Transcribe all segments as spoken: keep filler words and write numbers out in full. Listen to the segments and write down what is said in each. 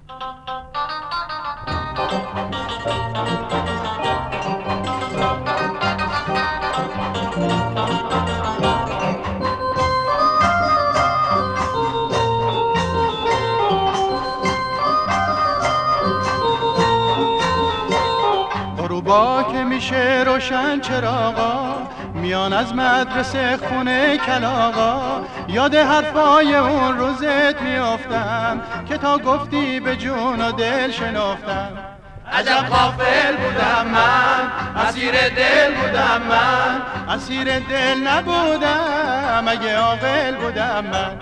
غروبا که میشه روشن چراغا، میان از مدرسه خونه کلاغا، یاد حرفای اون روزت میافتم که تا گفتی به جون و دل شنافتم. عجب غافل بودم من، اسیر دل بودم من، اسیر دل نبودم اگه عاقل بودم من.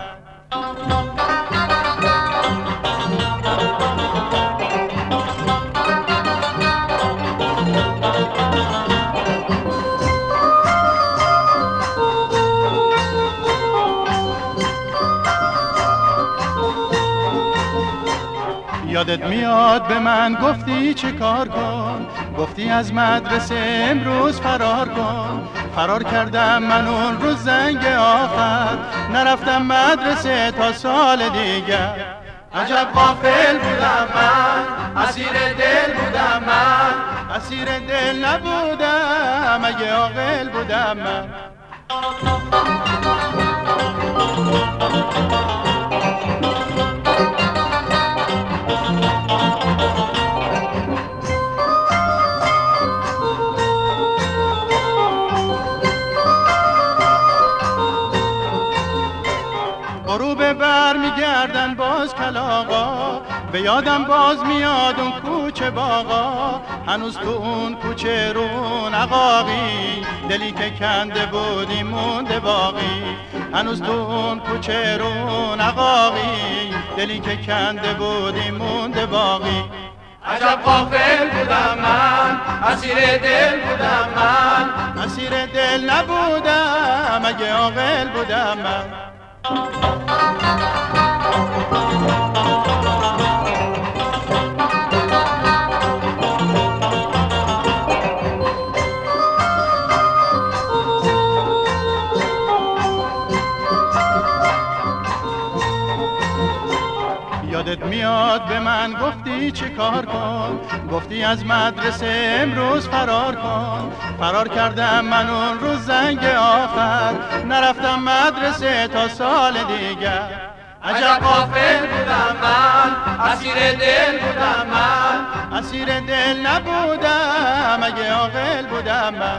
یادت میاد به من گفتی چه کار کن، گفتی از مدرسه امروز فرار کن. فرار کردم من اون روز زنگ آخر، نرفتم مدرسه تا سال دیگر. عجب غافل بودم من، اسیر دل بودم من، اسیر دل نبودم اگه عاقل بودم من. غروب بر میگردن باز کلاغا، به یادم باز میاد اون کوچه باغا. هنوز تو اون کوچه رون عقاقی، دلی که کنده بودی مونده باقی. هنوز تو اون کوچه رون عقاقی، دلی که کنده بودی مونده باقی. عجب غافل بودم من، اسیر دل بودم من، اسیر دل نبودم اگه عاقل بودم من. یادت میاد به من گفتی چه کار کن، گفتی از مدرسه امروز فرار کن. فرار کردم من اون روز زنگ آخر، نرفتم مدرسه تا سال دیگر. عجب غافل بودم من، اسیر دل بودم من، اسیر دل نبودم اگه عاقل بودم من.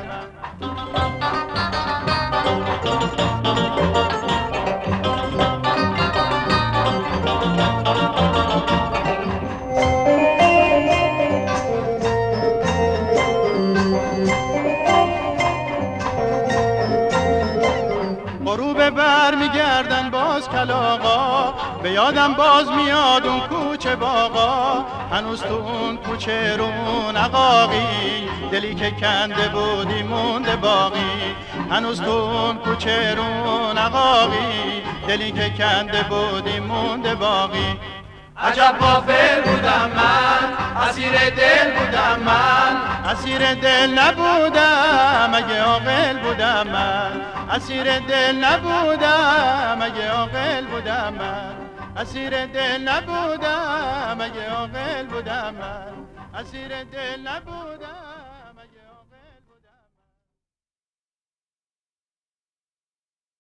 غروب بر میگردن باز کلاغا، به یادم باز میاد اون کوچه باغا. هنوز تو اون کوچه رون عقاقی، دلی که کنده بودی مونده باقی. هنوز تو اون کوچه رون عقاقی، دلی که کنده بودی مونده باقی. عجب غافل بودم من، اسیر دل بودم من، اسیر دل نبودم اگه عاقل بودم من. اسیر دل نبودم اگه عاقل بودم من. اسیر دل نبودم اگه عاقل بودم من. اسیر دل نبودم.